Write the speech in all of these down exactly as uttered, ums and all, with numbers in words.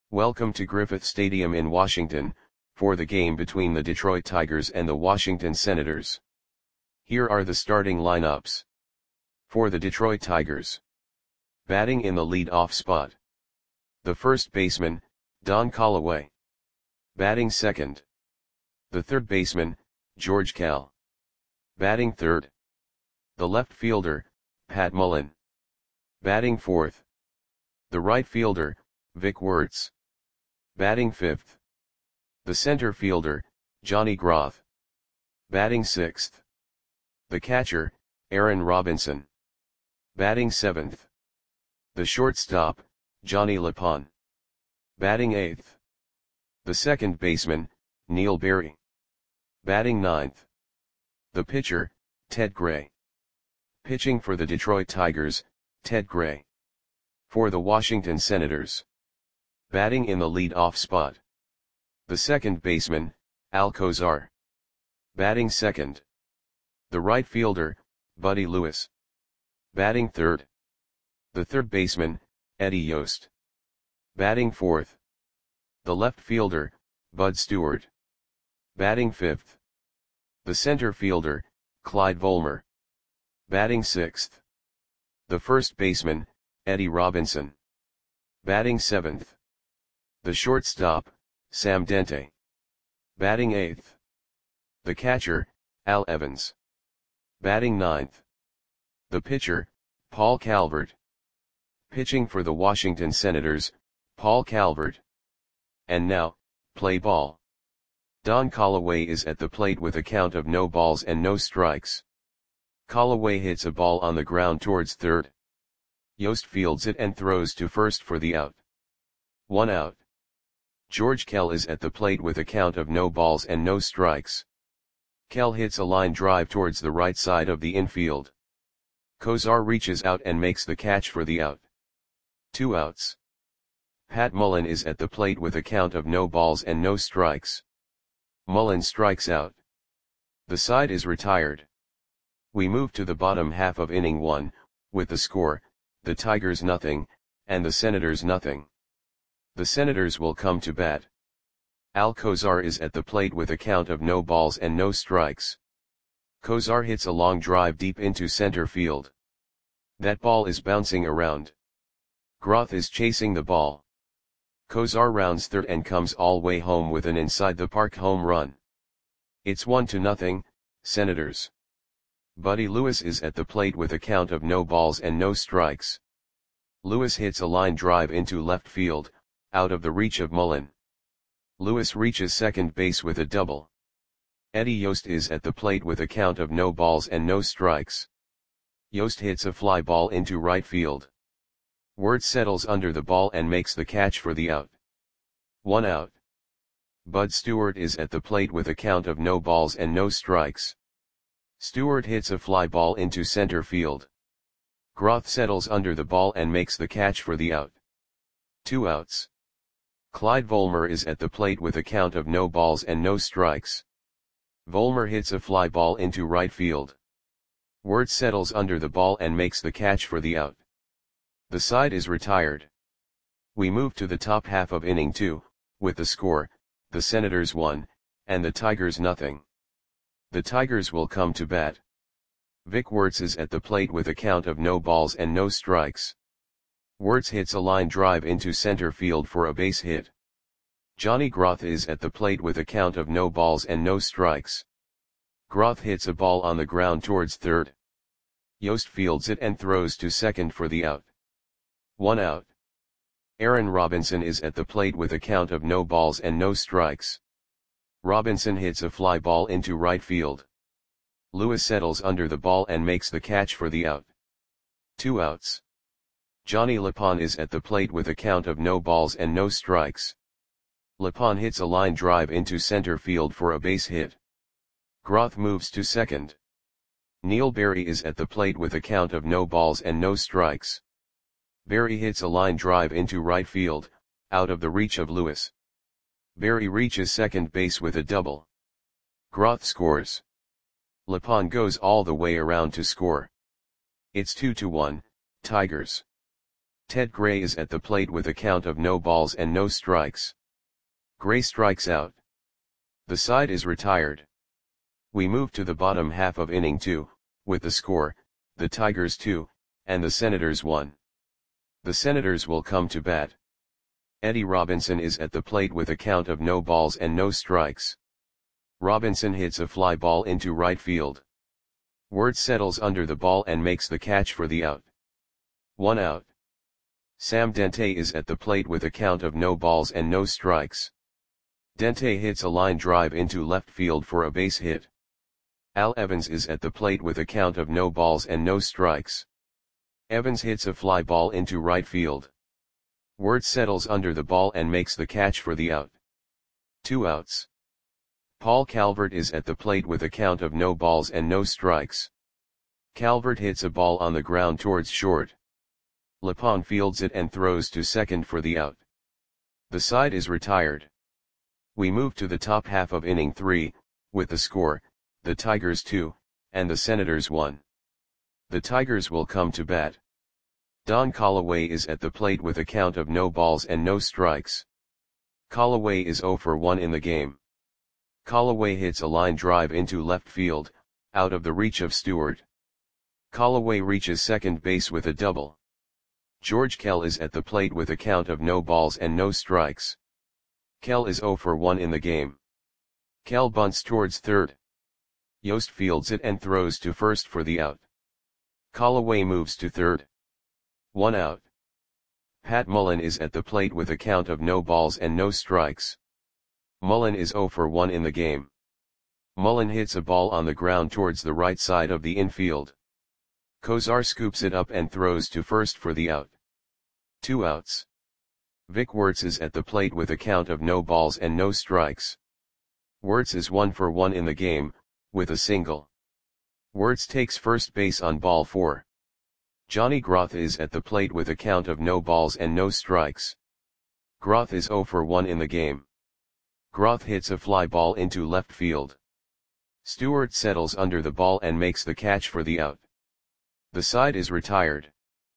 Welcome to Griffith Stadium in Washington, for the game between the Detroit Tigers and the Washington Senators. Here are the starting lineups. For the Detroit Tigers. Batting in the lead-off spot. The first baseman, Don Callaway. Batting second. The third baseman, George Kell. Batting third. The left fielder, Pat Mullen. Batting fourth. The right fielder, Vic Wertz. Batting fifth. The center fielder, Johnny Groth. Batting sixth. The catcher, Aaron Robinson. Batting seventh. The shortstop, Johnny LePon. Batting eighth. The second baseman, Neil Berry. Batting ninth. The pitcher, Ted Gray. Pitching for the Detroit Tigers, Ted Gray. For the Washington Senators. Batting in the lead-off spot. The second baseman, Al Kozar. Batting second. The right fielder, Buddy Lewis. Batting third. The third baseman, Eddie Yost. Batting fourth. The left fielder, Bud Stewart. Batting fifth. The center fielder, Clyde Volmer. Batting sixth. The first baseman, Eddie Robinson. Batting seventh. The shortstop, Sam Dente. Batting eighth. The catcher, Al Evans. Batting ninth. The pitcher, Paul Calvert. Pitching for the Washington Senators, Paul Calvert. And now, play ball. Don Callaway is at the plate with a count of no balls and no strikes. Callaway hits a ball on the ground towards third. Yost fields it and throws to first for the out. One out. George Kell is at the plate with a count of no balls and no strikes. Kell hits a line drive towards the right side of the infield. Kozar reaches out and makes the catch for the out. Two outs. Pat Mullen is at the plate with a count of no balls and no strikes. Mullen strikes out. The side is retired. We move to the bottom half of inning one, with the score, the Tigers nothing, and the Senators nothing. The Senators will come to bat. Al Kozar is at the plate with a count of no balls and no strikes. Kozar hits a long drive deep into center field. That ball is bouncing around. Groth is chasing the ball. Kozar rounds third and comes all way home with an inside-the-park home run. It's one to nothing, Senators. Buddy Lewis is at the plate with a count of no balls and no strikes. Lewis hits a line drive into left field, out of the reach of Mullen. Lewis reaches second base with a double. Eddie Yost is at the plate with a count of no balls and no strikes. Yost hits a fly ball into right field. Wertz settles under the ball and makes the catch for the out. One out. Bud Stewart is at the plate with a count of no balls and no strikes. Stewart hits a fly ball into center field. Groth settles under the ball and makes the catch for the out. Two outs. Clyde Volmer is at the plate with a count of no balls and no strikes. Volmer hits a fly ball into right field. Wertz settles under the ball and makes the catch for the out. The side is retired. We move to the top half of inning two, with the score, the Senators one, and the Tigers nothing. The Tigers will come to bat. Vic Wertz is at the plate with a count of no balls and no strikes. Wertz hits a line drive into center field for a base hit. Johnny Groth is at the plate with a count of no balls and no strikes. Groth hits a ball on the ground towards third. Yost fields it and throws to second for the out. One out. Aaron Robinson is at the plate with a count of no balls and no strikes. Robinson hits a fly ball into right field. Lewis settles under the ball and makes the catch for the out. Two outs. Johnny LePon is at the plate with a count of no balls and no strikes. LePon hits a line drive into center field for a base hit. Groth moves to second. Neil Berry is at the plate with a count of no balls and no strikes. Berry hits a line drive into right field, out of the reach of Lewis. Berry reaches second base with a double. Groth scores. LePon goes all the way around to score. It's two to one, Tigers. Ted Gray is at the plate with a count of no balls and no strikes. Gray strikes out. The side is retired. We move to the bottom half of inning two, with the score, the Tigers two, and the Senators one. The Senators will come to bat. Eddie Robinson is at the plate with a count of no balls and no strikes. Robinson hits a fly ball into right field. Wirtz settles under the ball and makes the catch for the out. One out. Sam Dente is at the plate with a count of no balls and no strikes. Dente hits a line drive into left field for a base hit. Al Evans is at the plate with a count of no balls and no strikes. Evans hits a fly ball into right field. Wirtz settles under the ball and makes the catch for the out. Two outs. Paul Calvert is at the plate with a count of no balls and no strikes. Calvert hits a ball on the ground towards short. Lepon fields it and throws to second for the out. The side is retired. We move to the top half of inning three, with the score, the Tigers two, and the Senators one. The Tigers will come to bat. Don Callaway is at the plate with a count of no balls and no strikes. Callaway is oh for one in the game. Callaway hits a line drive into left field, out of the reach of Stewart. Callaway reaches second base with a double. George Kell is at the plate with a count of no balls and no strikes. Kell is oh for one in the game. Kell bunts towards third. Yost fields it and throws to first for the out. Callaway moves to third. One out. Pat Mullen is at the plate with a count of no balls and no strikes. Mullen is oh for one in the game. Mullen hits a ball on the ground towards the right side of the infield. Kozar scoops it up and throws to first for the out. Two outs. Vic Wirtz is at the plate with a count of no balls and no strikes. Wirtz is one for one in the game, with a single. Wirtz takes first base on ball four. Johnny Groth is at the plate with a count of no balls and no strikes. Groth is oh for one in the game. Groth hits a fly ball into left field. Stewart settles under the ball and makes the catch for the out. The side is retired.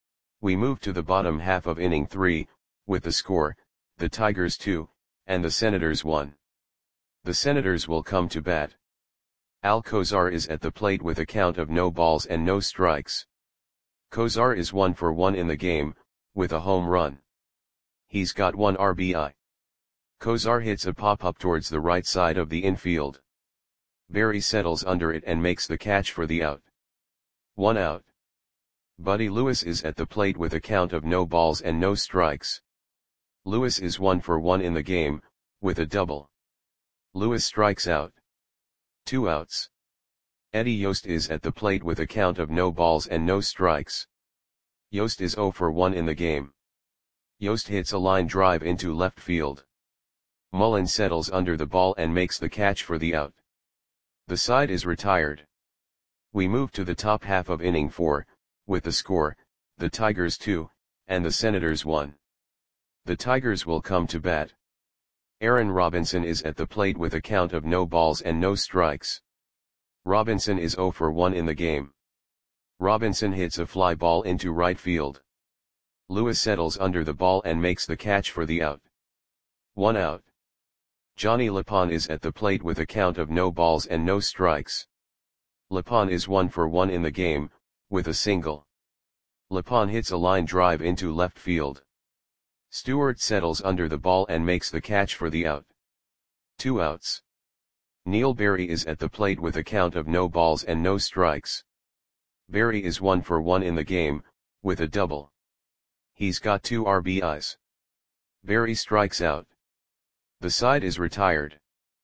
We move to the bottom half of inning three, with the score, the Tigers two, and the Senators one. The Senators will come to bat. Al Kozar is at the plate with a count of no balls and no strikes. Kozar is one for one in the game, with a home run. He's got one R B I. Kozar hits a pop-up towards the right side of the infield. Berry settles under it and makes the catch for the out. One out. Buddy Lewis is at the plate with a count of no balls and no strikes. Lewis is one for one in the game, with a double. Lewis strikes out. Two outs. Eddie Yost is at the plate with a count of no balls and no strikes. Yost is oh for one in the game. Yost hits a line drive into left field. Mullen settles under the ball and makes the catch for the out. The side is retired. We move to the top half of inning four, with the score, the Tigers two, and the Senators one. The Tigers will come to bat. Aaron Robinson is at the plate with a count of no balls and no strikes. Robinson is oh for one in the game. Robinson hits a fly ball into right field. Lewis settles under the ball and makes the catch for the out. One out. Johnny Lepon is at the plate with a count of no balls and no strikes. Lepon is one for one in the game, with a single. Lepon hits a line drive into left field. Stewart settles under the ball and makes the catch for the out. Two outs. Neil Berry is at the plate with a count of no balls and no strikes. Berry is one for one in the game, with a double. He's got two R B Is. Berry strikes out. The side is retired.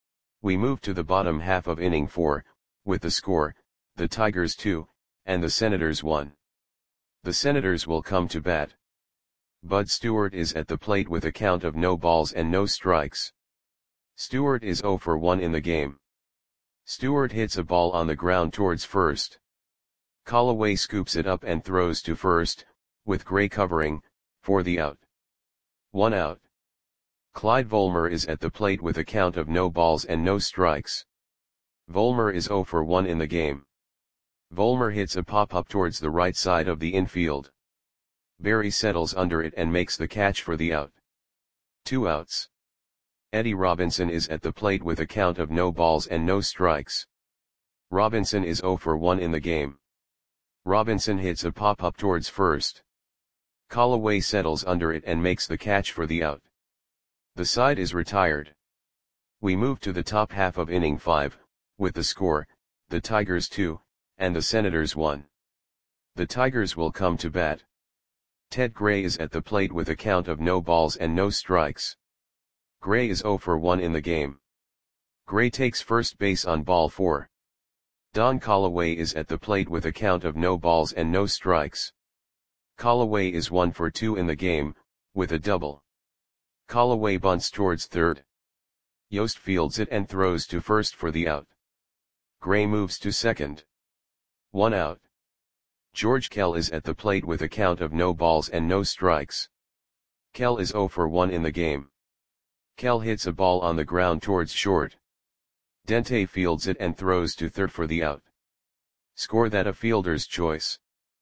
We move to the bottom half of inning four, with the score, the Tigers two, and the Senators one. The Senators will come to bat. Bud Stewart is at the plate with a count of no balls and no strikes. Stewart is oh for one in the game. Stewart hits a ball on the ground towards first. Callaway scoops it up and throws to first, with Gray covering, for the out. One out. Clyde Volmer is at the plate with a count of no balls and no strikes. Volmer is oh for one in the game. Volmer hits a pop-up towards the right side of the infield. Berry settles under it and makes the catch for the out. Two outs. Eddie Robinson is at the plate with a count of no balls and no strikes. Robinson is oh for one in the game. Robinson hits a pop-up towards first. Callaway settles under it and makes the catch for the out. The side is retired. We move to the top half of inning five, with the score, the Tigers two, and the Senators one. The Tigers will come to bat. Ted Gray is at the plate with a count of no balls and no strikes. Gray is oh for one in the game. Gray takes first base on ball four. Don Callaway is at the plate with a count of no balls and no strikes. Callaway is one for two in the game, with a double. Callaway bunts towards third. Yost fields it and throws to first for the out. Gray moves to second. One out. George Kell is at the plate with a count of no balls and no strikes. Kell is oh for one in the game. Kell hits a ball on the ground towards short. Dente fields it and throws to third for the out. Score that a fielder's choice.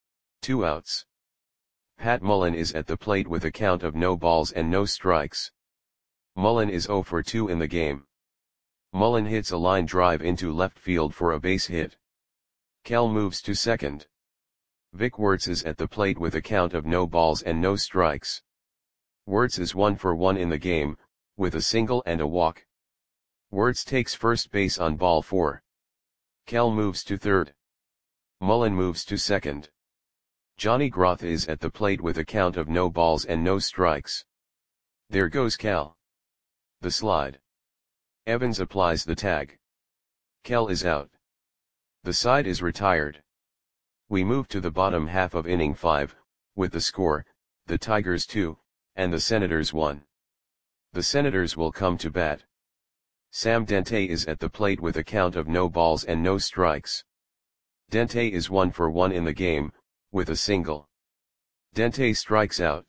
Two outs. Pat Mullen is at the plate with a count of no balls and no strikes. Mullen is oh for two in the game. Mullen hits a line drive into left field for a base hit. Kell moves to second. Vic Wertz is at the plate with a count of no balls and no strikes. Wertz is one for one in the game, with a single and a walk. Wertz takes first base on ball four. Kell moves to third. Mullen moves to second. Johnny Groth is at the plate with a count of no balls and no strikes. There goes Kell. The slide. Evans applies the tag. Kell is out. The side is retired. We move to the bottom half of inning five, with the score, the Tigers two, and the Senators one. The Senators will come to bat. Sam Dente is at the plate with a count of no balls and no strikes. Dente is one for one in the game, with a single. Dente strikes out.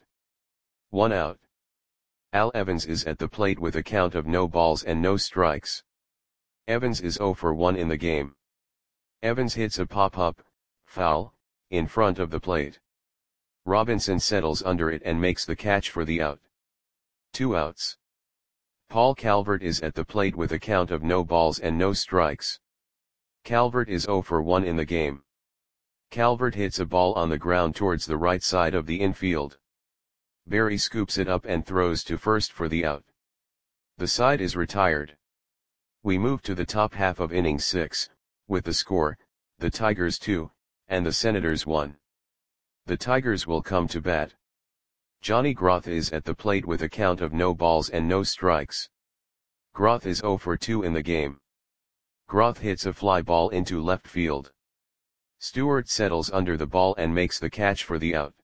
One out. Al Evans is at the plate with a count of no balls and no strikes. Evans is oh for one in the game. Evans hits a pop-up, foul, in front of the plate. Robinson settles under it and makes the catch for the out. Two outs. Paul Calvert is at the plate with a count of no balls and no strikes. Calvert is oh for one in the game. Calvert hits a ball on the ground towards the right side of the infield. Berry scoops it up and throws to first for the out. The side is retired. We move to the top half of inning six, with the score, the Tigers two, and the Senators one. The Tigers will come to bat. Johnny Groth is at the plate with a count of no balls and no strikes. Groth is oh for two in the game. Groth hits a fly ball into left field. Stewart settles under the ball and makes the catch for the out.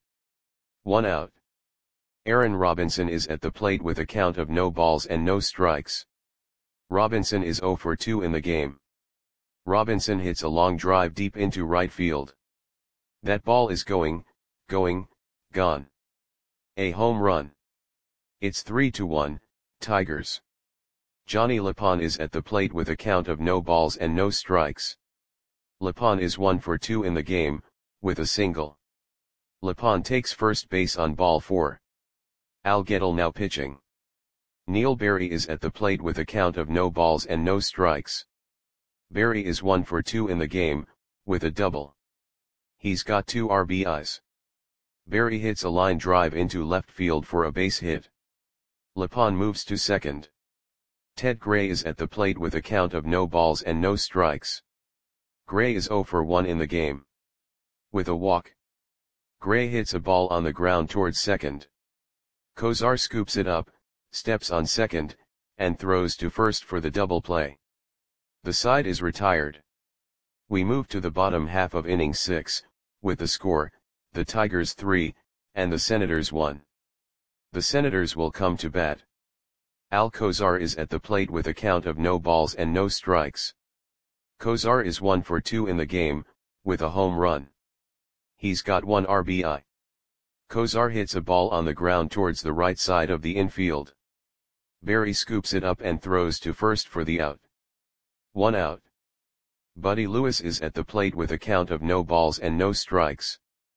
One out. Aaron Robinson is at the plate with a count of no balls and no strikes. Robinson is oh for two in the game. Robinson hits a long drive deep into right field. That ball is going, going, gone. A home run. It's three to one, Tigers. Johnny Lapon is at the plate with a count of no balls and no strikes. Lapon is one for two in the game, with a single. Lapon takes first base on ball four. Al Gettle now pitching. Neil Berry is at the plate with a count of no balls and no strikes. Berry is one for two in the game, with a double. He's got two R B Is. Berry hits a line drive into left field for a base hit. Lapon moves to second. Ted Gray is at the plate with a count of no balls and no strikes. Gray is oh for one in the game. With a walk. Gray hits a ball on the ground towards second. Kozar scoops it up, steps on second, and throws to first for the double play. The side is retired. We move to the bottom half of inning six, with the score, the Tigers three, and the Senators one. The Senators will come to bat. Al Kozar is at the plate with a count of no balls and no strikes. Kozar is one for two in the game, with a home run. He's got one R B I. Kozar hits a ball on the ground towards the right side of the infield. Berry scoops it up and throws to first for the out. One out. Buddy Lewis is at the plate with a count of no balls and no strikes.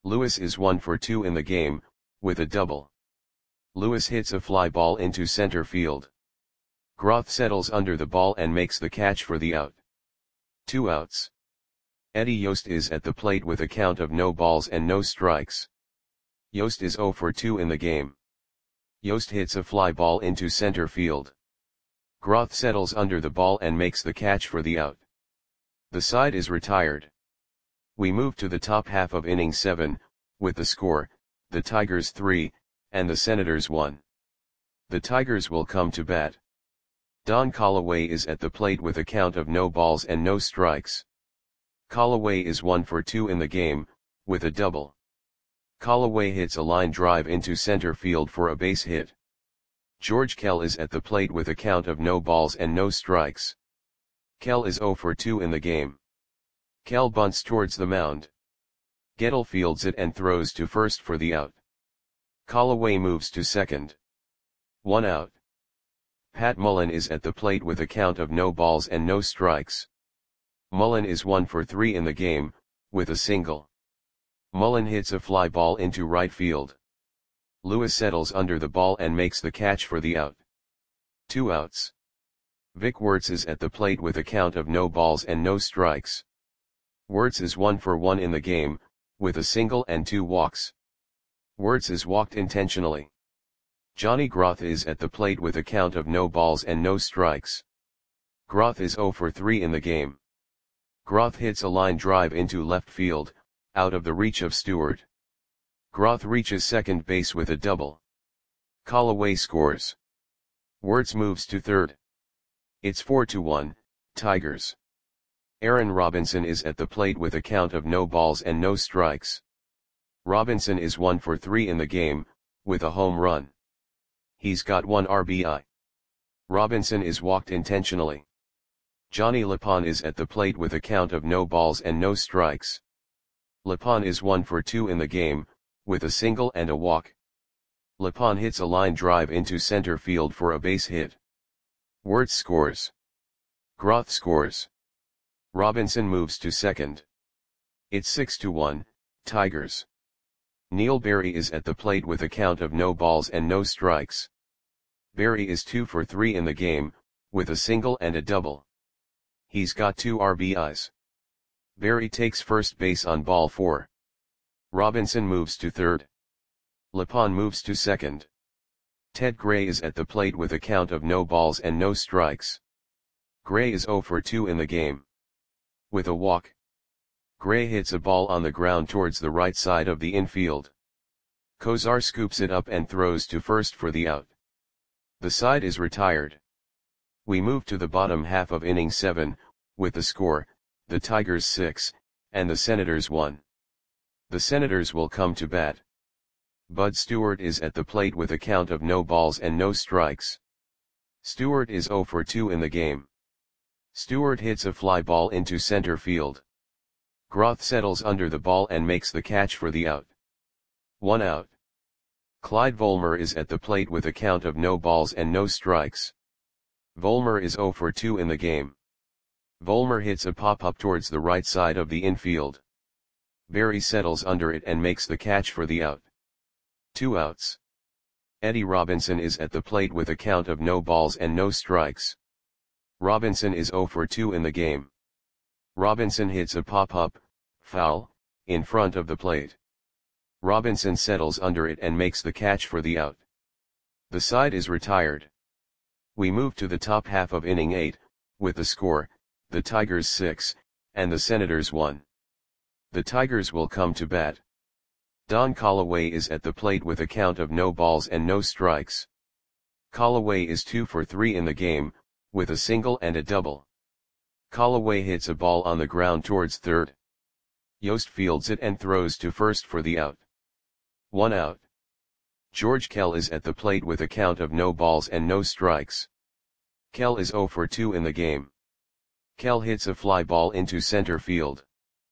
Lewis is one for two in the game, with a double. Lewis hits a fly ball into center field. Groth settles under the ball and makes the catch for the out. Two outs. Eddie Yost is at the plate with a count of no balls and no strikes. Yost is zero for two in the game. Yost hits a fly ball into center field. Groth settles under the ball and makes the catch for the out. The side is retired. We move to the top half of inning seven, with the score, the Tigers three, and the Senators one. The Tigers will come to bat. Don Callaway is at the plate with a count of no balls and no strikes. Callaway is one for two in the game, with a double. Callaway hits a line drive into center field for a base hit. George Kell is at the plate with a count of no balls and no strikes. Kell is zero for two in the game. Kell bunts towards the mound. Gettle fields it and throws to first for the out. Callaway moves to second. One out. Pat Mullen is at the plate with a count of no balls and no strikes. Mullen is one for three in the game, with a single. Mullen hits a fly ball into right field. Lewis settles under the ball and makes the catch for the out. Two outs. Vic Wertz is at the plate with a count of no balls and no strikes. Wertz is one for one in the game, with a single and two walks. Wertz is walked intentionally. Johnny Groth is at the plate with a count of no balls and no strikes. Groth is zero for three in the game. Groth hits a line drive into left field, out of the reach of Stewart. Groth reaches second base with a double. Callaway scores. Wertz moves to third. It's four to one, Tigers. Aaron Robinson is at the plate with a count of no balls and no strikes. Robinson is one for three in the game, with a home run. He's got one R B I. Robinson is walked intentionally. Johnny Lapon is at the plate with a count of no balls and no strikes. Lapon is one for two in the game, with a single and a walk. Lapon hits a line drive into center field for a base hit. Wertz scores. Groth scores. Robinson moves to second. It's six to one, Tigers. Neil Berry is at the plate with a count of no balls and no strikes. Berry is two for three in the game, with a single and a double. He's got two R B Is. Berry takes first base on ball four. Robinson moves to third. Lapon moves to second. Ted Gray is at the plate with a count of no balls and no strikes. Gray is zero for two in the game. With a walk. Gray hits a ball on the ground towards the right side of the infield. Kozar scoops it up and throws to first for the out. The side is retired. We move to the bottom half of inning seven, with the score, the Tigers six, and the Senators one. The Senators will come to bat. Bud Stewart is at the plate with a count of no balls and no strikes. Stewart is zero for two in the game. Stewart hits a fly ball into center field. Groth settles under the ball and makes the catch for the out. One out. Clyde Volmer is at the plate with a count of no balls and no strikes. Volmer is zero for two in the game. Volmer hits a pop-up towards the right side of the infield. Berry settles under it and makes the catch for the out. Two outs. Eddie Robinson is at the plate with a count of no balls and no strikes. Robinson is zero for two in the game. Robinson hits a pop-up, foul, in front of the plate. Robinson settles under it and makes the catch for the out. The side is retired. We move to the top half of inning eight, with the score, the Tigers six, and the Senators one. The Tigers will come to bat. Don Callaway is at the plate with a count of no balls and no strikes. Callaway is two for three in the game, with a single and a double. Callaway hits a ball on the ground towards third. Yost fields it and throws to first for the out. One out. George Kell is at the plate with a count of no balls and no strikes. Kell is zero for two in the game. Kell hits a fly ball into center field.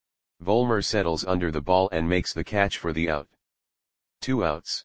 Volmer settles under the ball and makes the catch for the out. Two outs.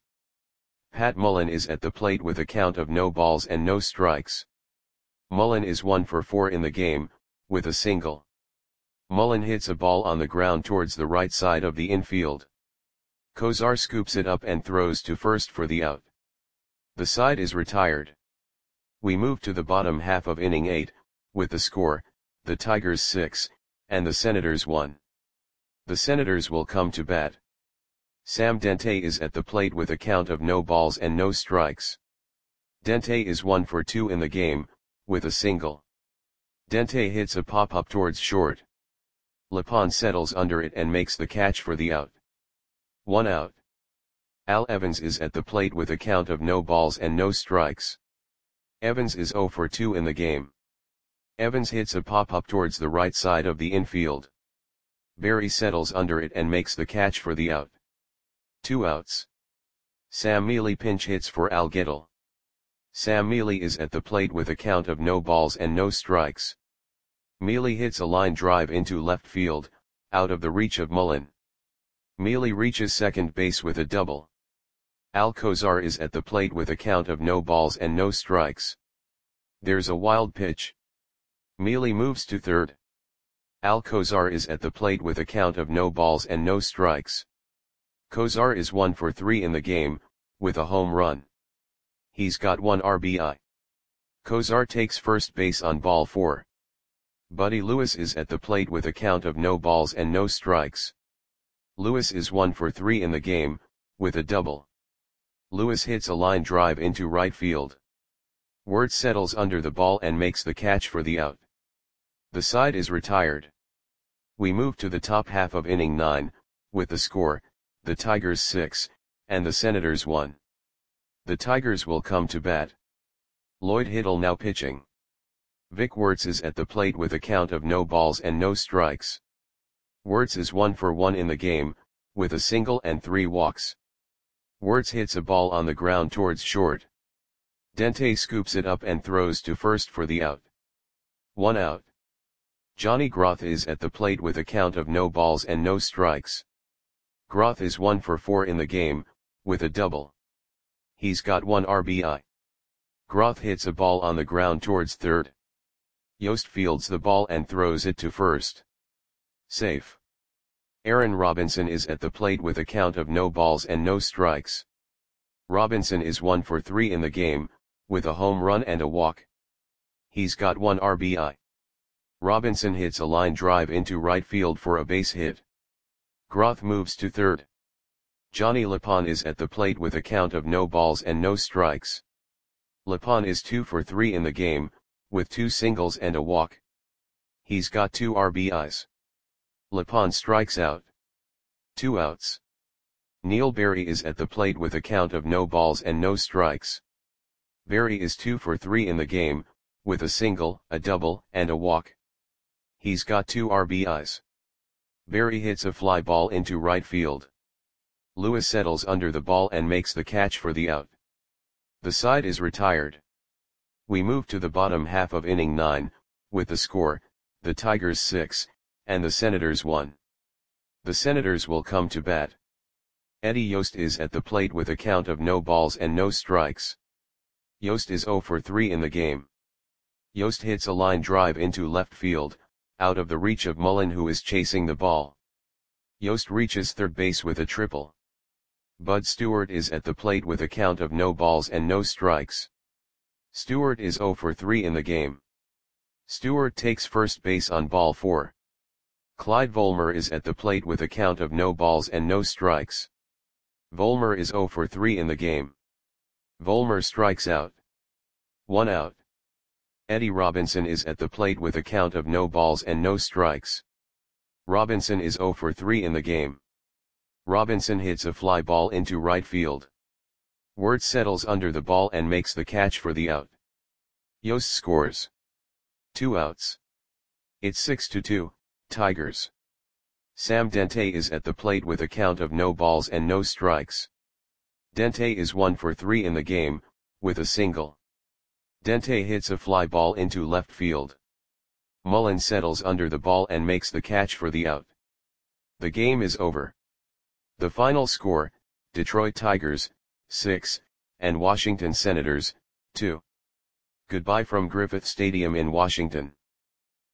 Pat Mullen is at the plate with a count of no balls and no strikes. Mullen is one for four in the game, with a single. Mullen hits a ball on the ground towards the right side of the infield. Kozar scoops it up and throws to first for the out. The side is retired. We move to the bottom half of inning eight, with the score, the Tigers six, and the Senators one. The Senators will come to bat. Sam Dente is at the plate with a count of no balls and no strikes. Dente is one for two in the game, with a single. Dente hits a pop-up towards short. Lepon settles under it and makes the catch for the out. One out. Al Evans is at the plate with a count of no balls and no strikes. Evans is zero for two in the game. Evans hits a pop-up towards the right side of the infield. Berry settles under it and makes the catch for the out. Two outs. Sam Mealy pinch hits for Al Gettle. Sam Mealy is at the plate with a count of no balls and no strikes. Mealy hits a line drive into left field, out of the reach of Mullen. Mealy reaches second base with a double. Al Kozar is at the plate with a count of no balls and no strikes. There's a wild pitch. Mealy moves to third. Al Kozar is at the plate with a count of no balls and no strikes. Kozar is one for three in the game, with a home run. He's got one R B I. Kozar takes first base on ball four. Buddy Lewis is at the plate with a count of no balls and no strikes. Lewis is one for three in the game, with a double. Lewis hits a line drive into right field. Wirtz settles under the ball and makes the catch for the out. The side is retired. We move to the top half of inning nine, with the score, the Tigers six, and the Senators one. The Tigers will come to bat. Lloyd Hiddle now pitching. Vic Wirtz is at the plate with a count of no balls and no strikes. Wirtz is one for one in the game, with a single and three walks. Wirtz hits a ball on the ground towards short. Dente scoops it up and throws to first for the out. One out. Johnny Groth is at the plate with a count of no balls and no strikes. Groth is one for four in the game, with a double. He's got one R B I. Groth hits a ball on the ground towards third. Yost fields the ball and throws it to first. Safe. Aaron Robinson is at the plate with a count of no balls and no strikes. Robinson is one for three in the game, with a home run and a walk. He's got one R B I. Robinson hits a line drive into right field for a base hit. Groth moves to third. Johnny Lepon is at the plate with a count of no balls and no strikes. Lepon is two for three in the game, with two singles and a walk. He's got two R B Is. Lepon strikes out. Two outs. Neil Berry is at the plate with a count of no balls and no strikes. Berry is two for three in the game, with a single, a double, and a walk. He's got two R B Is. Berry hits a fly ball into right field. Lewis settles under the ball and makes the catch for the out. The side is retired. We move to the bottom half of inning nine, with the score, the Tigers six, and the Senators one. The Senators will come to bat. Eddie Yost is at the plate with a count of no balls and no strikes. Yost is zero for three in the game. Yost hits a line drive into left field, out of the reach of Mullen, who is chasing the ball. Yost reaches third base with a triple. Bud Stewart is at the plate with a count of no balls and no strikes. Stewart is zero for three in the game. Stewart takes first base on ball four. Clyde Volmer is at the plate with a count of no balls and no strikes. Volmer is zero for three in the game. Volmer strikes out. One out. Eddie Robinson is at the plate with a count of no balls and no strikes. Robinson is zero for three in the game. Robinson hits a fly ball into right field. Wirtz settles under the ball and makes the catch for the out. Yost scores. Two outs. It's six to two, Tigers. Sam Dente is at the plate with a count of no balls and no strikes. Dente is one for three in the game, with a single. Dente hits a fly ball into left field. Mullen settles under the ball and makes the catch for the out. The game is over. The final score, Detroit Tigers, six, and Washington Senators, two. Goodbye from Griffith Stadium in Washington.